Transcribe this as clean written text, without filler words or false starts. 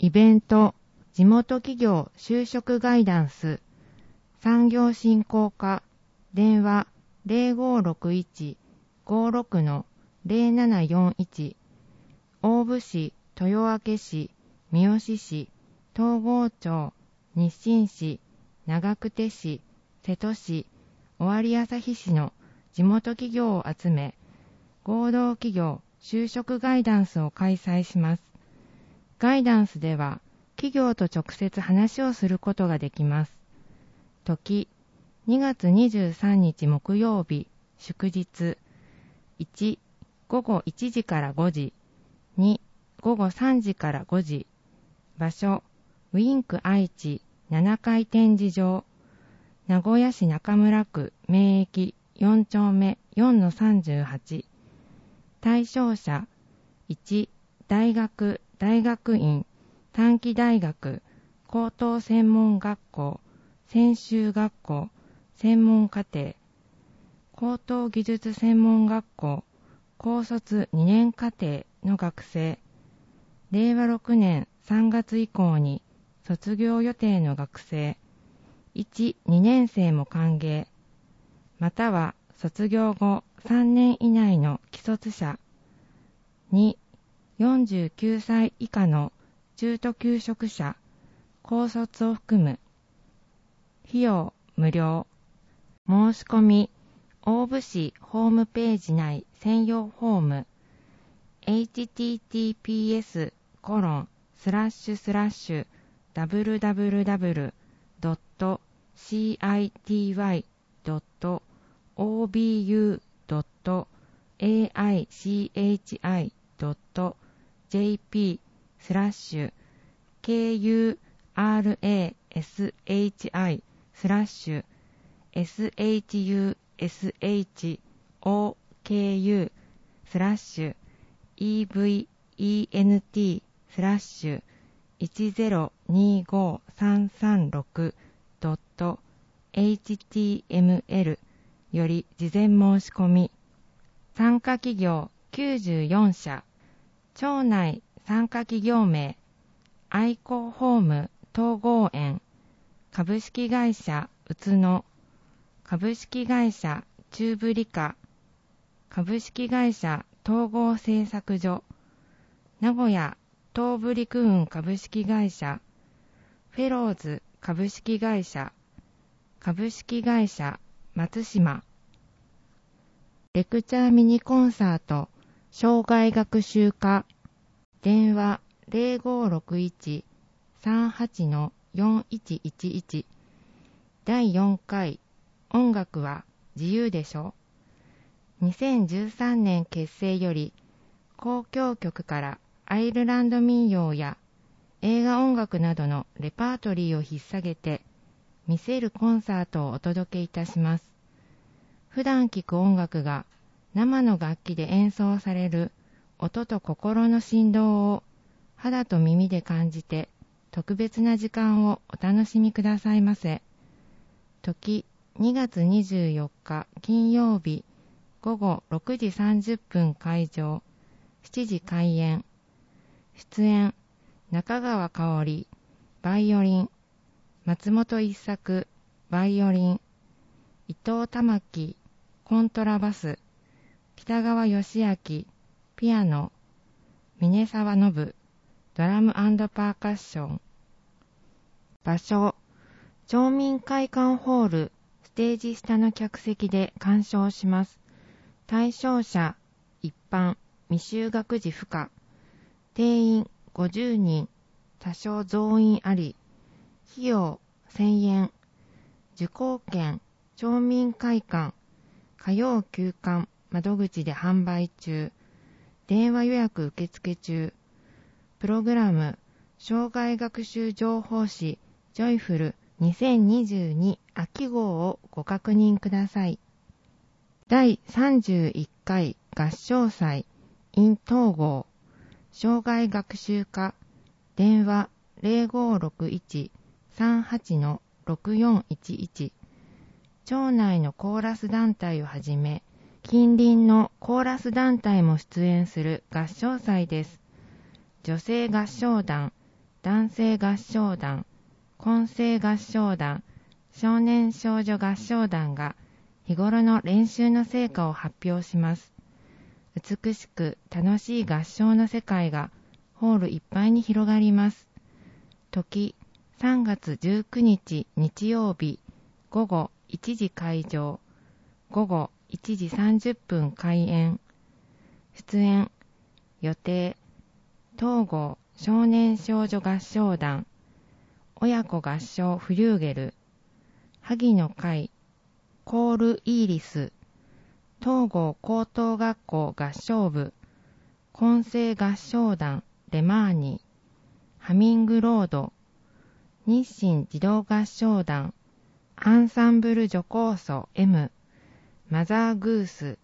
イベント、地元企業就職ガイダンス、産業振興課、電話0561-56-0741、大府市、豊明市、三好市、東郷町、日清市、長久手市、瀬戸市、尾張旭市の地元企業を集め、合同企業就職ガイダンスを開催します。ガイダンスでは、企業と直接話をすることができます。時、2月23日木曜日、祝日。1、午後1時から5時。2、午後3時から5時。場所、ウィンク愛知7階展示場。名古屋市中村区名駅4丁目 4-38。対象者、1、大学、大学院、短期大学、高等専門学校、専修学校、専門課程、高等技術専門学校、高卒2年課程の学生、令和6年3月以降に卒業予定の学生、1、2年生も歓迎、または卒業後3年以内の既卒者、2、49歳以下の中途休職者、高卒を含む。費用無料。申し込み、大府市ホームページ内専用フォーム、https://www.citywww.event/event/event/event/html より事前申し込み。参加企業94社。町内参加企業名、愛好ホーム統合園、株式会社宇都野、株式会社中部理科、株式会社統合製作所、名古屋東部陸運株式会社、フェローズ株式会社、株式会社松島。レクチャーミニコンサート、生涯学習科、電話0561-38-4111。第4回、音楽は自由でしょ。2013年結成より、交響曲からアイルランド民謡や映画音楽などのレパートリーを引っ提げて、見せるコンサートをお届けいたします。普段聴く音楽が生の楽器で演奏される音と心の振動を肌と耳で感じて特別な時間をお楽しみくださいませ。時2月24日金曜日午後6時30分開場、7時開演。出演中川香織バイオリン、松本一作バイオリン、伊藤玉樹コントラバス、北川義明ピアノ、峰沢信ドラム&パーカッション。場所、町民会館ホールステージ下の客席で鑑賞します。対象者一般未就学児不可。定員50人、多少増員あり。費用1000円。受講券、町民会館、火曜休館窓口で販売中。電話予約受付中。プログラム、生涯学習情報誌ジョイフル2022秋号をご確認ください。第31回合唱祭 in 統合生涯学習科、電話0561-38-6411。町内のコーラス団体をはじめ近隣のコーラス団体も出演する合唱祭です。女性合唱団男声合唱団、混声合唱団、少年少女合唱団が日頃の練習の成果を発表します。美しく楽しい合唱の世界がホールいっぱいに広がります。時、3月19日日曜日、午後1時開場、午後1時30分開演。出演、予定、東郷少年少女合唱団、親子合唱フリューゲル、萩の会、コールイーリス、東郷高等学校合唱部、混声合唱団レマーニ、ハミングロード、日清児童合唱団、アンサンブル女高層 M、マザーグース、